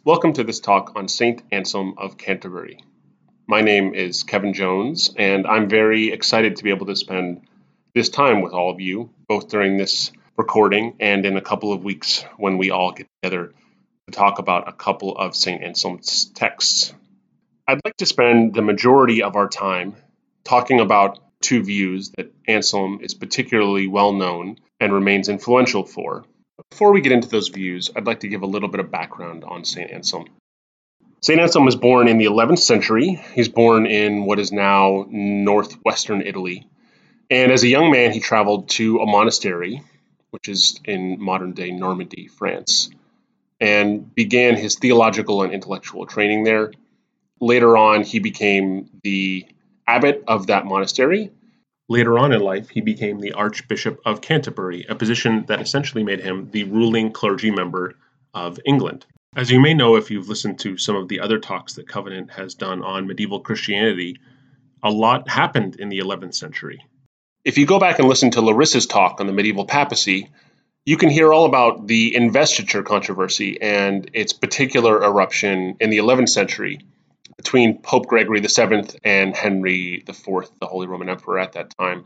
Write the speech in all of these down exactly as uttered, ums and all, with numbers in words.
Welcome to this talk on Saint Anselm of Canterbury. My name is Kevin Jones, and I'm very excited to be able to spend this time with all of you, both during this recording and in a couple of weeks when we all get together to talk about a couple of Saint Anselm's texts. I'd like to spend the majority of our time talking about two views that Anselm is particularly well known and remains influential for. Before we get into those views, I'd like to give a little bit of background on Saint Anselm. Saint Anselm was born in the eleventh century. He's born in what is now northwestern Italy. And as a young man, he traveled to a monastery, which is in modern-day Normandy, France, and began his theological and intellectual training there. Later on, he became the abbot of that monastery. Later on in life, he became the Archbishop of Canterbury, a position that essentially made him the ruling clergy member of England. As you may know if you've listened to some of the other talks that Covenant has done on medieval Christianity, a lot happened in the eleventh century. If you go back and listen to Larissa's talk on the medieval papacy, you can hear all about the investiture controversy and its particular eruption in the eleventh century between Pope Gregory the seventh and Henry the fourth, the Holy Roman Emperor at that time.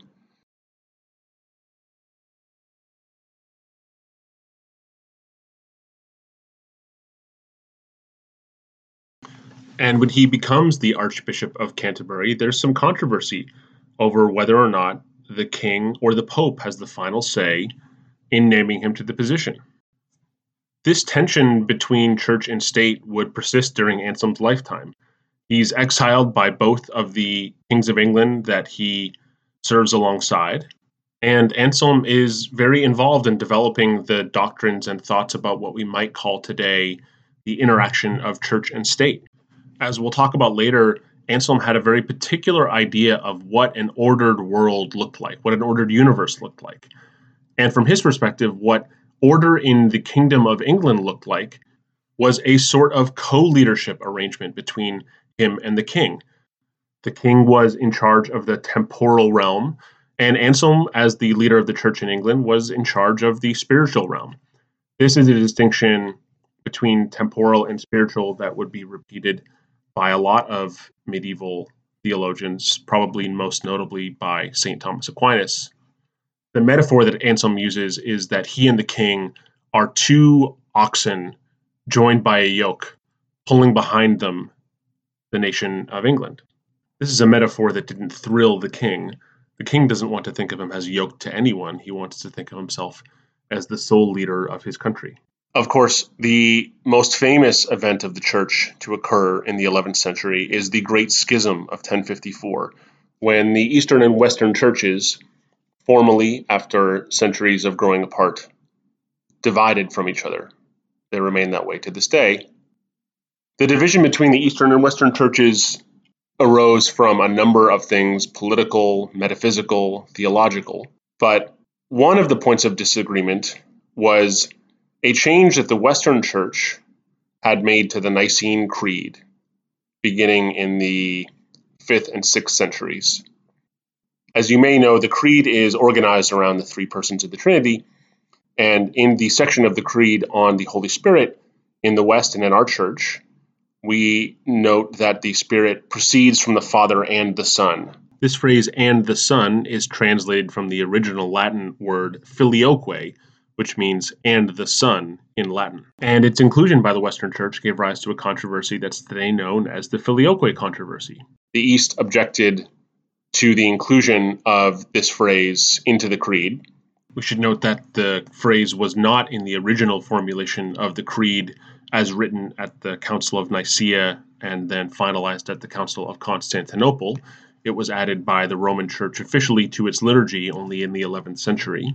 And when he becomes the Archbishop of Canterbury, there's some controversy over whether or not the king or the Pope has the final say in naming him to the position. This tension between church and state would persist during Anselm's lifetime. He's exiled by both of the kings of England that he serves alongside, and Anselm is very involved in developing the doctrines and thoughts about what we might call today the interaction of church and state. As we'll talk about later, Anselm had a very particular idea of what an ordered world looked like, what an ordered universe looked like. And from his perspective, what order in the Kingdom of England looked like was a sort of co-leadership arrangement between him and the king. The king was in charge of the temporal realm, and Anselm, as the leader of the church in England, was in charge of the spiritual realm. This is a distinction between temporal and spiritual that would be repeated by a lot of medieval theologians, probably most notably by Saint Thomas Aquinas. The metaphor that Anselm uses is that he and the king are two oxen joined by a yoke, pulling behind them the nation of England. This is a metaphor that didn't thrill the king. The king doesn't want to think of him as yoked to anyone. He wants to think of himself as the sole leader of his country. Of course, the most famous event of the church to occur in the eleventh century is the Great Schism of ten fifty-four, when the Eastern and Western churches, formally, after centuries of growing apart, divided from each other. They remain that way to this day. The division between the Eastern and Western churches arose from a number of things: political, metaphysical, theological. But one of the points of disagreement was a change that the Western Church had made to the Nicene Creed, beginning in the fifth and sixth centuries. As you may know, the Creed is organized around the three persons of the Trinity, and in the section of the Creed on the Holy Spirit in the West and in our church, we note that the Spirit proceeds from the Father and the Son. This phrase, "and the Son," is translated from the original Latin word filioque, which means "and the Son" in Latin. And its inclusion by the Western Church gave rise to a controversy that's today known as the filioque controversy. The East objected to the inclusion of this phrase into the Creed. We should note that the phrase was not in the original formulation of the Creed as written at the Council of Nicaea and then finalized at the Council of Constantinople. It was added by the Roman Church officially to its liturgy only in the eleventh century.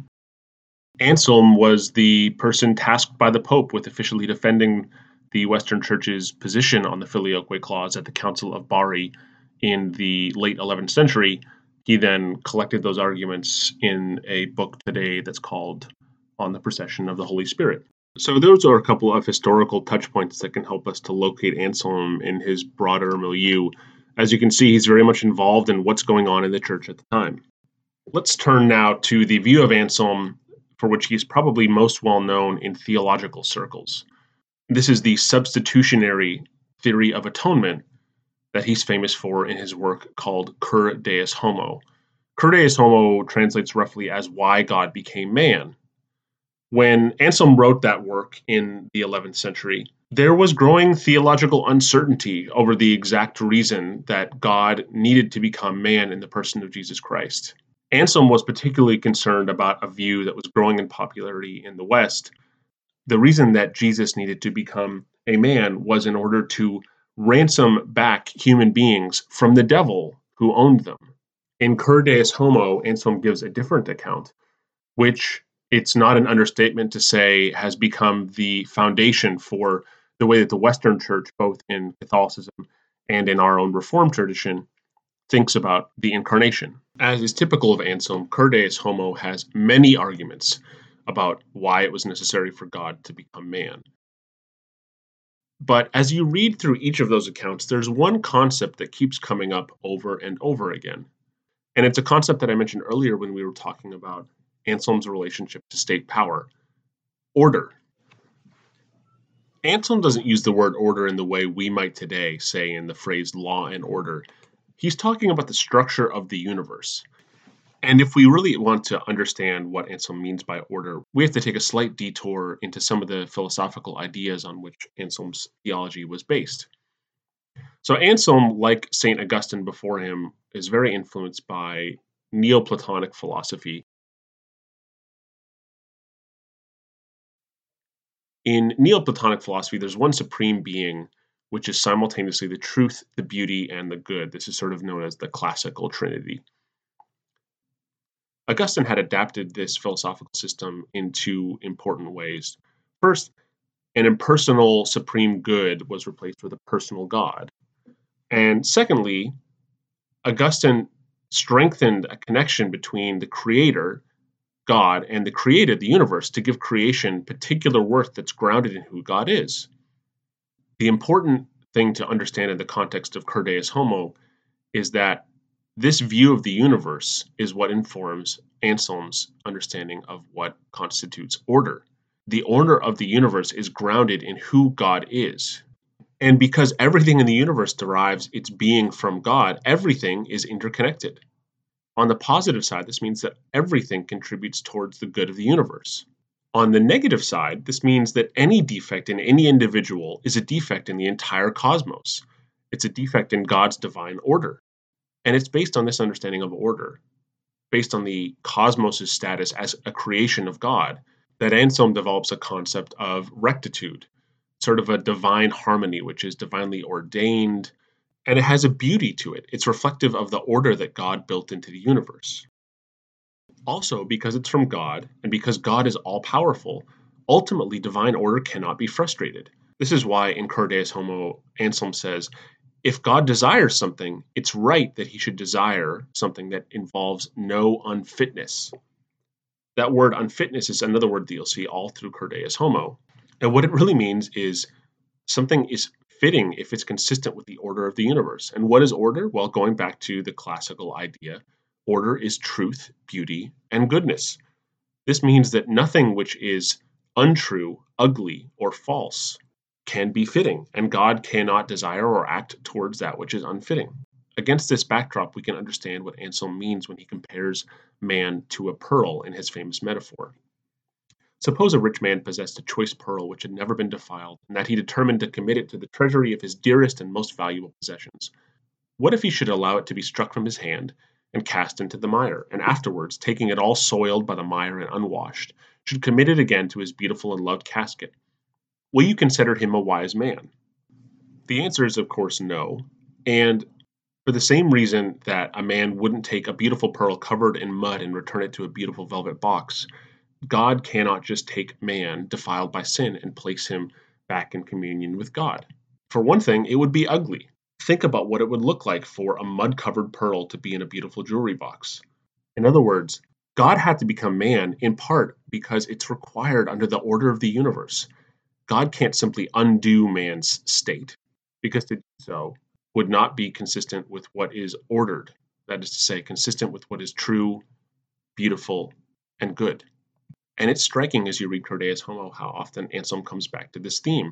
Anselm was the person tasked by the Pope with officially defending the Western Church's position on the Filioque clause at the Council of Bari in the late eleventh century. He then collected those arguments in a book today that's called On the Procession of the Holy Spirit. So those are a couple of historical touch points that can help us to locate Anselm in his broader milieu. As you can see, he's very much involved in what's going on in the church at the time. Let's turn now to the view of Anselm for which he's probably most well known in theological circles. This is the substitutionary theory of atonement that he's famous for in his work called Cur Deus Homo. Cur Deus Homo translates roughly as Why God Became Man. When Anselm wrote that work in the eleventh century, there was growing theological uncertainty over the exact reason that God needed to become man in the person of Jesus Christ. Anselm was particularly concerned about a view that was growing in popularity in the West. The reason that Jesus needed to become a man was in order to ransom back human beings from the devil who owned them. In Cur Deus Homo, Anselm gives a different account, which it's not an understatement to say has become the foundation for the way that the Western Church, both in Catholicism and in our own Reformed tradition, thinks about the incarnation. As is typical of Anselm, Cur Deus Homo has many arguments about why it was necessary for God to become man. But as you read through each of those accounts, there's one concept that keeps coming up over and over again. And it's a concept that I mentioned earlier when we were talking about Anselm's relationship to state power: order. Anselm doesn't use the word order in the way we might today say in the phrase law and order. He's talking about the structure of the universe. And if we really want to understand what Anselm means by order, we have to take a slight detour into some of the philosophical ideas on which Anselm's theology was based. So Anselm, like Saint Augustine before him, is very influenced by Neoplatonic philosophy. In Neoplatonic philosophy, there's one supreme being, which is simultaneously the truth, the beauty, and the good. This is sort of known as the classical trinity. Augustine had adapted this philosophical system in two important ways. First, an impersonal supreme good was replaced with a personal God. And secondly, Augustine strengthened a connection between the creator, God, and the created, the universe, to give creation particular worth that's grounded in who God is. The important thing to understand in the context of Cur Deus Homo is that this view of the universe is what informs Anselm's understanding of what constitutes order. The order of the universe is grounded in who God is. And because everything in the universe derives its being from God, everything is interconnected. On the positive side, this means that everything contributes towards the good of the universe. On the negative side, this means that any defect in any individual is a defect in the entire cosmos. It's a defect in God's divine order. And it's based on this understanding of order, based on the cosmos' status as a creation of God, that Anselm develops a concept of rectitude, sort of a divine harmony, which is divinely ordained, and it has a beauty to it. It's reflective of the order that God built into the universe. Also, because it's from God, and because God is all-powerful, ultimately divine order cannot be frustrated. This is why in Cur Deus Homo, Anselm says, if God desires something, it's right that he should desire something that involves no unfitness. That word unfitness is another word that you'll see all through Cur Deus Homo. And what it really means is something is fitting if it's consistent with the order of the universe. And what is order? Well, going back to the classical idea, order is truth, beauty, and goodness. This means that nothing which is untrue, ugly, or false can be fitting, and God cannot desire or act towards that which is unfitting. Against this backdrop, we can understand what Anselm means when he compares man to a pearl in his famous metaphor. Suppose a rich man possessed a choice pearl which had never been defiled, and that he determined to commit it to the treasury of his dearest and most valuable possessions. What if he should allow it to be struck from his hand and cast into the mire, and afterwards, taking it all soiled by the mire and unwashed, should commit it again to his beautiful and loved casket? Will you consider him a wise man? The answer is, of course, no. And for the same reason that a man wouldn't take a beautiful pearl covered in mud and return it to a beautiful velvet box, God cannot just take man defiled by sin and place him back in communion with God. For one thing, it would be ugly. Think about what it would look like for a mud-covered pearl to be in a beautiful jewelry box. In other words, God had to become man in part because it's required under the order of the universe. God can't simply undo man's state, because to do so would not be consistent with what is ordered. That is to say, consistent with what is true, beautiful, and good. And it's striking as you read Cur Deus Homo how often Anselm comes back to this theme.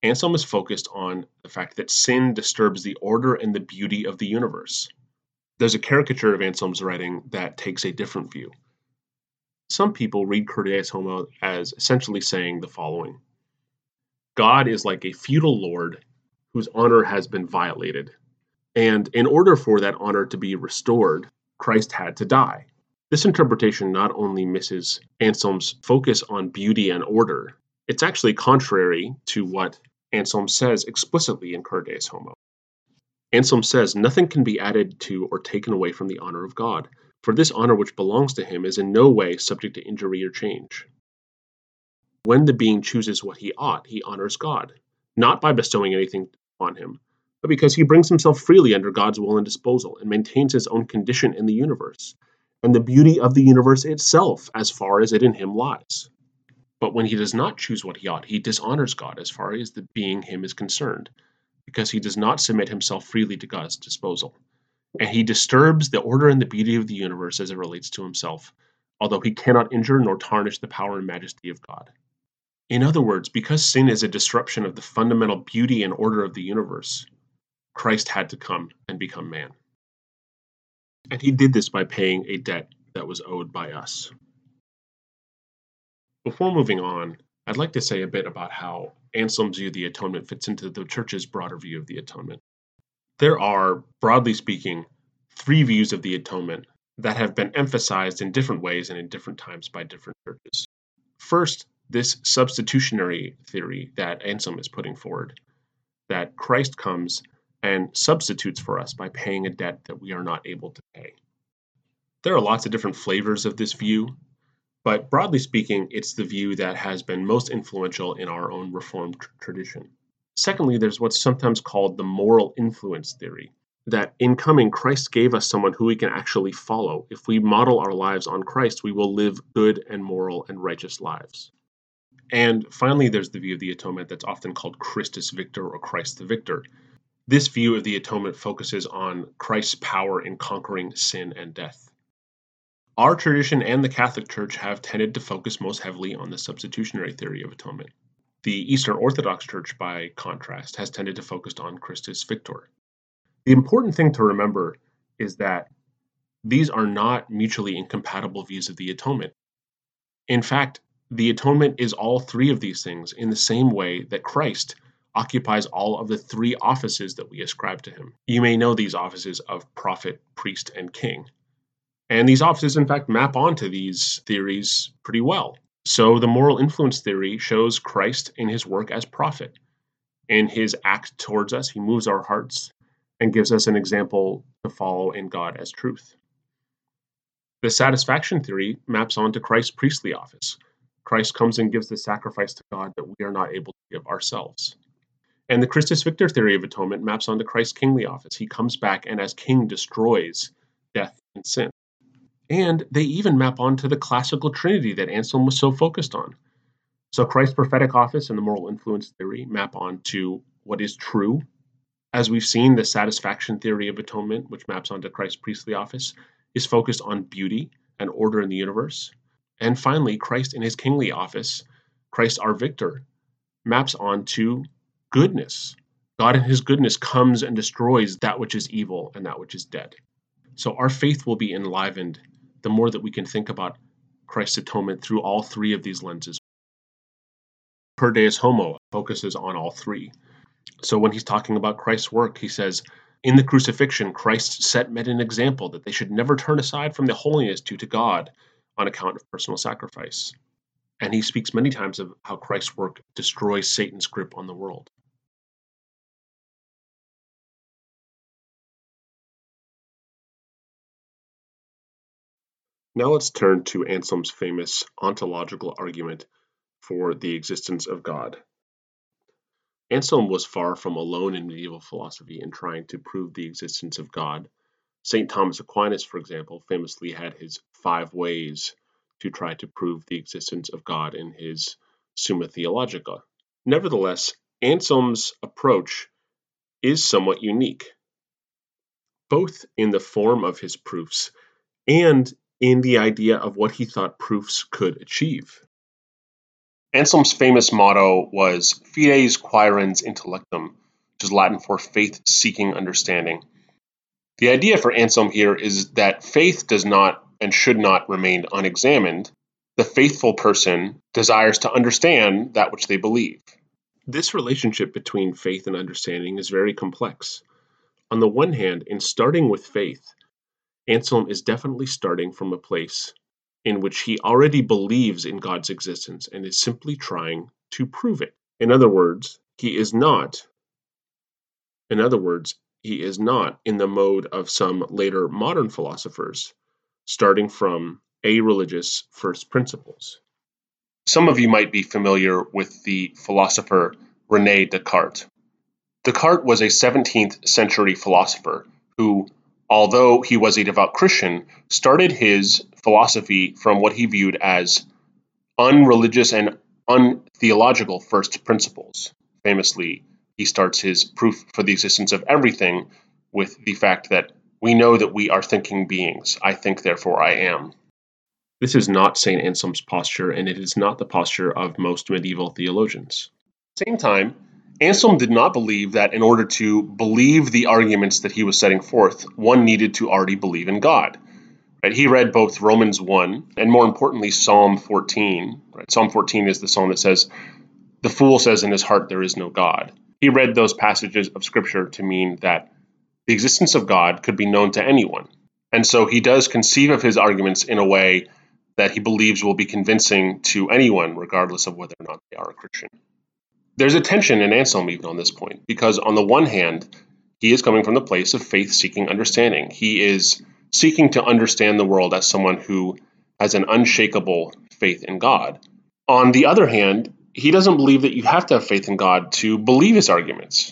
Anselm is focused on the fact that sin disturbs the order and the beauty of the universe. There's a caricature of Anselm's writing that takes a different view. Some people read Cur Deus Homo as essentially saying the following: God is like a feudal lord whose honor has been violated, and in order for that honor to be restored, Christ had to die. This interpretation not only misses Anselm's focus on beauty and order, it's actually contrary to what Anselm says explicitly in Cur Deus Homo. Anselm says, "Nothing can be added to or taken away from the honor of God, for this honor which belongs to him is in no way subject to injury or change. When the being chooses what he ought, he honors God, not by bestowing anything on him, but because he brings himself freely under God's will and disposal and maintains his own condition in the universe, and the beauty of the universe itself as far as it in him lies. But when he does not choose what he ought, he dishonors God as far as the being him is concerned, because he does not submit himself freely to God's disposal, and he disturbs the order and the beauty of the universe as it relates to himself, although he cannot injure nor tarnish the power and majesty of God." In other words, because sin is a disruption of the fundamental beauty and order of the universe, Christ had to come and become man. And he did this by paying a debt that was owed by us. Before moving on, I'd like to say a bit about how Anselm's view of the atonement fits into the Church's broader view of the atonement. There are, broadly speaking, three views of the atonement that have been emphasized in different ways and in different times by different churches. First, this substitutionary theory that Anselm is putting forward, that Christ comes and substitutes for us by paying a debt that we are not able to pay. There are lots of different flavors of this view, but broadly speaking, it's the view that has been most influential in our own Reformed tr- tradition. Secondly, there's what's sometimes called the moral influence theory, that in coming, Christ gave us someone who we can actually follow. If we model our lives on Christ, we will live good and moral and righteous lives. And finally, there's the view of the atonement that's often called Christus Victor or Christ the Victor. This view of the atonement focuses on Christ's power in conquering sin and death. Our tradition and the Catholic Church have tended to focus most heavily on the substitutionary theory of atonement. The Eastern Orthodox Church, by contrast, has tended to focus on Christus Victor. The important thing to remember is that these are not mutually incompatible views of the atonement. In fact, the atonement is all three of these things in the same way that Christ occupies all of the three offices that we ascribe to him. You may know these offices of prophet, priest, and king. And these offices, in fact, map onto these theories pretty well. So the moral influence theory shows Christ in his work as prophet. In his act towards us, he moves our hearts and gives us an example to follow in God as truth. The satisfaction theory maps onto Christ's priestly office. Christ comes and gives the sacrifice to God that we are not able to give ourselves. And the Christus Victor theory of atonement maps onto Christ's kingly office. He comes back and as king destroys death and sin. And they even map onto the classical trinity that Anselm was so focused on. So Christ's prophetic office and the moral influence theory map onto what is true. As we've seen, the satisfaction theory of atonement, which maps onto Christ's priestly office, is focused on beauty and order in the universe. And finally, Christ in his kingly office, Christ our victor, maps onto goodness. God in his goodness comes and destroys that which is evil and that which is dead. So our faith will be enlivened the more that we can think about Christ's atonement through all three of these lenses. Cur Deus Homo focuses on all three. So when he's talking about Christ's work, he says, in the crucifixion, Christ set men an example that they should never turn aside from the holiness due to God on account of personal sacrifice. And he speaks many times of how Christ's work destroys Satan's grip on the world. Now let's turn to Anselm's famous ontological argument for the existence of God. Anselm was far from alone in medieval philosophy in trying to prove the existence of God. Saint Thomas Aquinas, for example, famously had his five ways to try to prove the existence of God in his Summa Theologica. Nevertheless, Anselm's approach is somewhat unique, both in the form of his proofs and in the idea of what he thought proofs could achieve. Anselm's famous motto was Fides Quaerens Intellectum, which is Latin for faith-seeking understanding. The idea for Anselm here is that faith does not and should not remain unexamined. The faithful person desires to understand that which they believe. This relationship between faith and understanding is very complex. On the one hand, in starting with faith, Anselm is definitely starting from a place in which he already believes in God's existence and is simply trying to prove it. In other words, he is not, in other words, he is not in the mode of some later modern philosophers, starting from a-religious first principles. Some of you might be familiar with the philosopher René Descartes. Descartes was a seventeenth century philosopher who, although he was a devout Christian, started his philosophy from what he viewed as unreligious and untheological first principles. Famously, he starts his proof for the existence of everything with the fact that we know that we are thinking beings. I think, therefore I am. This is not Saint Anselm's posture, and it is not the posture of most medieval theologians. At the same time, Anselm did not believe that in order to believe the arguments that he was setting forth, one needed to already believe in God. Right? He read both Romans one and, more importantly, Psalm fourteen. Right? Psalm fourteen is the psalm that says, "The fool says in his heart there is no God." He read those passages of Scripture to mean that the existence of God could be known to anyone. And so he does conceive of his arguments in a way that he believes will be convincing to anyone, regardless of whether or not they are a Christian. There's a tension in Anselm even on this point, because on the one hand, he is coming from the place of faith-seeking understanding. He is seeking to understand the world as someone who has an unshakable faith in God. On the other hand, he doesn't believe that you have to have faith in God to believe his arguments.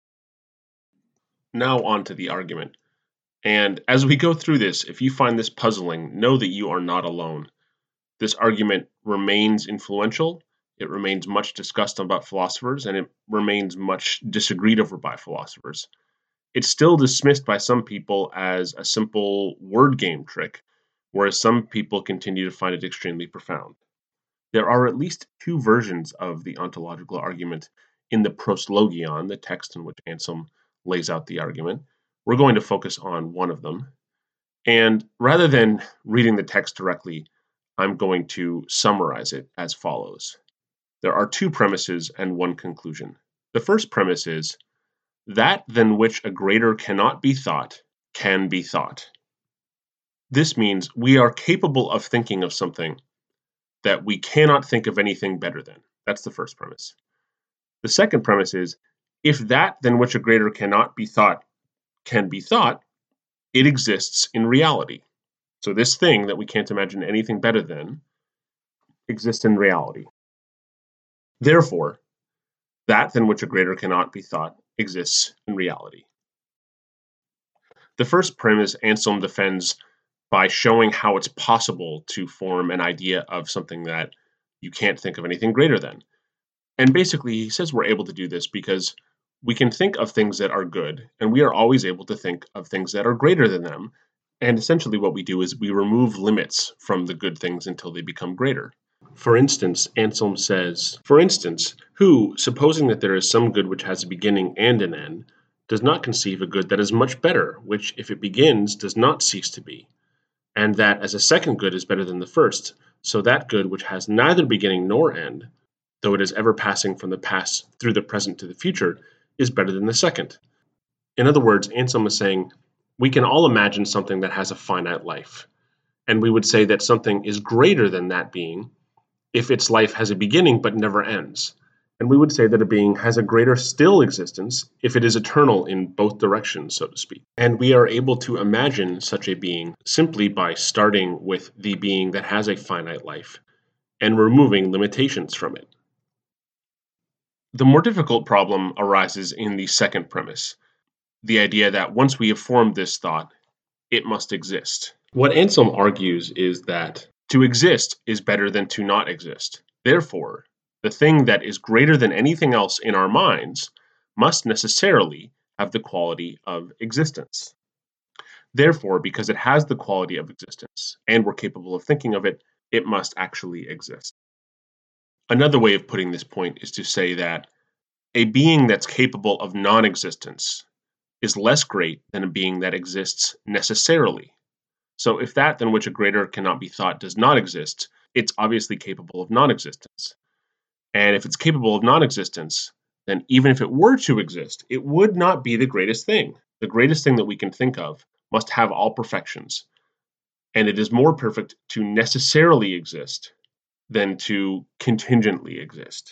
Now on to the argument. And as we go through this, if you find this puzzling, know that you are not alone. This argument remains influential. It remains much discussed about philosophers, and it remains much disagreed over by philosophers. It's still dismissed by some people as a simple word game trick, whereas some people continue to find it extremely profound. There are at least two versions of the ontological argument in the Proslogion, the text in which Anselm lays out the argument. We're going to focus on one of them. And rather than reading the text directly, I'm going to summarize it as follows. There are two premises and one conclusion. The first premise is, that than which a greater cannot be thought, can be thought. This means we are capable of thinking of something that we cannot think of anything better than. That's the first premise. The second premise is, if that than which a greater cannot be thought can be thought, it exists in reality. So this thing that we can't imagine anything better than exists in reality. Therefore, that than which a greater cannot be thought exists in reality. The first premise Anselm defends by showing how it's possible to form an idea of something that you can't think of anything greater than. And basically, he says we're able to do this because we can think of things that are good, and we are always able to think of things that are greater than them. And essentially what we do is we remove limits from the good things until they become greater. For instance, Anselm says, for instance, who, supposing that there is some good which has a beginning and an end, does not conceive a good that is much better, which, if it begins, does not cease to be, and that as a second good is better than the first, so that good which has neither beginning nor end, though it is ever passing from the past through the present to the future, is better than the second. In other words, Anselm is saying, we can all imagine something that has a finite life, and we would say that something is greater than that being if its life has a beginning but never ends. And we would say that a being has a greater still existence if it is eternal in both directions, so to speak. And we are able to imagine such a being simply by starting with the being that has a finite life and removing limitations from it. The more difficult problem arises in the second premise, the idea that once we have formed this thought, it must exist. What Anselm argues is that to exist is better than to not exist. Therefore, the thing that is greater than anything else in our minds must necessarily have the quality of existence. Therefore, because it has the quality of existence, and we're capable of thinking of it, it must actually exist. Another way of putting this point is to say that a being that's capable of non-existence is less great than a being that exists necessarily. So if that than which a greater cannot be thought does not exist, it's obviously capable of non-existence. And if it's capable of non-existence, then even if it were to exist, it would not be the greatest thing. The greatest thing that we can think of must have all perfections. And it is more perfect to necessarily exist than to contingently exist.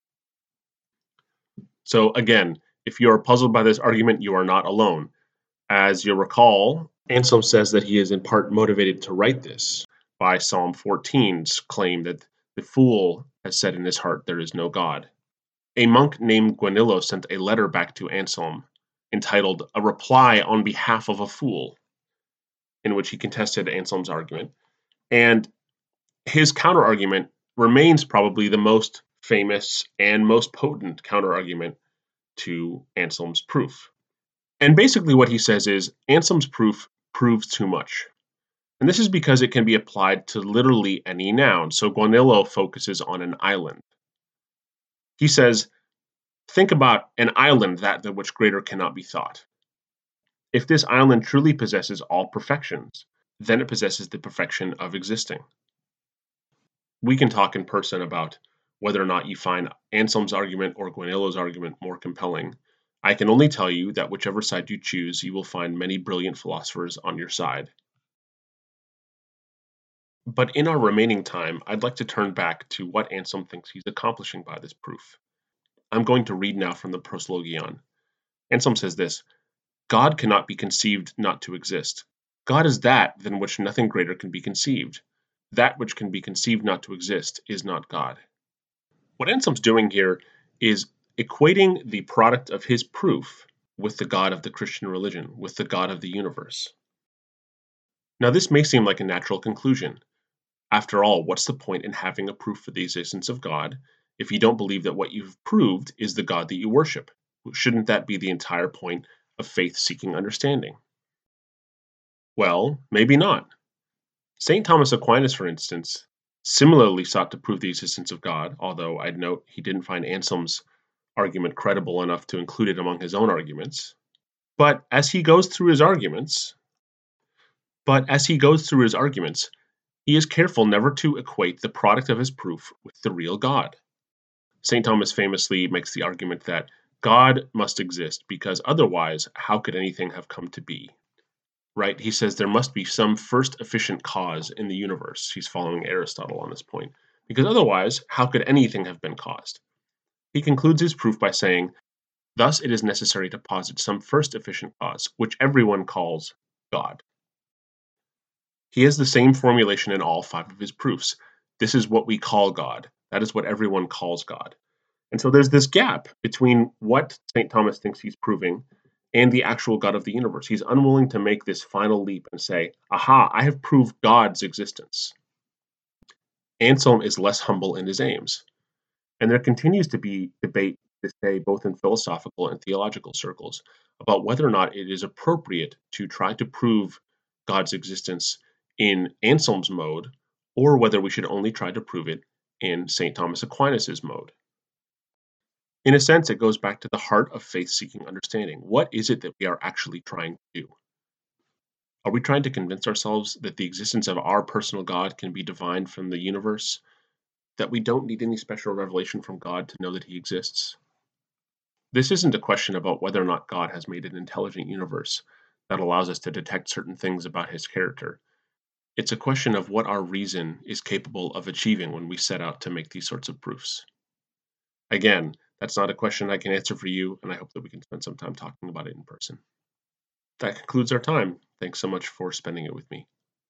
So again, if you are puzzled by this argument, you are not alone. As you'll recall, Anselm says that he is in part motivated to write this by Psalm fourteen's claim that the fool has said in his heart, there is no God. A monk named Guanillo sent a letter back to Anselm entitled A Reply on Behalf of a Fool, in which he contested Anselm's argument. And his counterargument remains probably the most famous and most potent counterargument to Anselm's proof. And basically what he says is Anselm's proof proves too much. And this is because it can be applied to literally any noun. So Guanillo focuses on an island. He says, think about an island that than which greater cannot be thought. If this island truly possesses all perfections, then it possesses the perfection of existing. We can talk in person about whether or not you find Anselm's argument or Guanillo's argument more compelling. I can only tell you that whichever side you choose, you will find many brilliant philosophers on your side. But in our remaining time, I'd like to turn back to what Anselm thinks he's accomplishing by this proof. I'm going to read now from the Proslogion. Anselm says this, God cannot be conceived not to exist. God is that than which nothing greater can be conceived. That which can be conceived not to exist is not God. What Anselm's doing here is equating the product of his proof with the God of the Christian religion, with the God of the universe. Now, this may seem like a natural conclusion. After all, what's the point in having a proof for the existence of God if you don't believe that what you've proved is the God that you worship? Shouldn't that be the entire point of faith-seeking understanding? Well, maybe not. Saint Thomas Aquinas, for instance, similarly sought to prove the existence of God, although I'd note he didn't find Anselm's argument credible enough to include it among his own arguments. But as he goes through his arguments, but as he goes through his arguments, he is careful never to equate the product of his proof with the real God. Saint Thomas famously makes the argument that God must exist because otherwise, how could anything have come to be? Right? He says there must be some first efficient cause in the universe. He's following Aristotle on this point. Because otherwise, how could anything have been caused? He concludes his proof by saying, thus it is necessary to posit some first efficient cause, which everyone calls God. He has the same formulation in all five of his proofs. This is what we call God. That is what everyone calls God. And so there's this gap between what Saint Thomas thinks he's proving and the actual God of the universe. He's unwilling to make this final leap and say, aha, I have proved God's existence. Anselm is less humble in his aims. And there continues to be debate this day, both in philosophical and theological circles, about whether or not it is appropriate to try to prove God's existence in Anselm's mode, or whether we should only try to prove it in Saint Thomas Aquinas' mode. In a sense, it goes back to the heart of faith-seeking understanding. What is it that we are actually trying to do? Are we trying to convince ourselves that the existence of our personal God can be divined from the universe, that we don't need any special revelation from God to know that he exists? This isn't a question about whether or not God has made an intelligent universe that allows us to detect certain things about his character. It's a question of what our reason is capable of achieving when we set out to make these sorts of proofs. Again, that's not a question I can answer for you, and I hope that we can spend some time talking about it in person. That concludes our time. Thanks so much for spending it with me.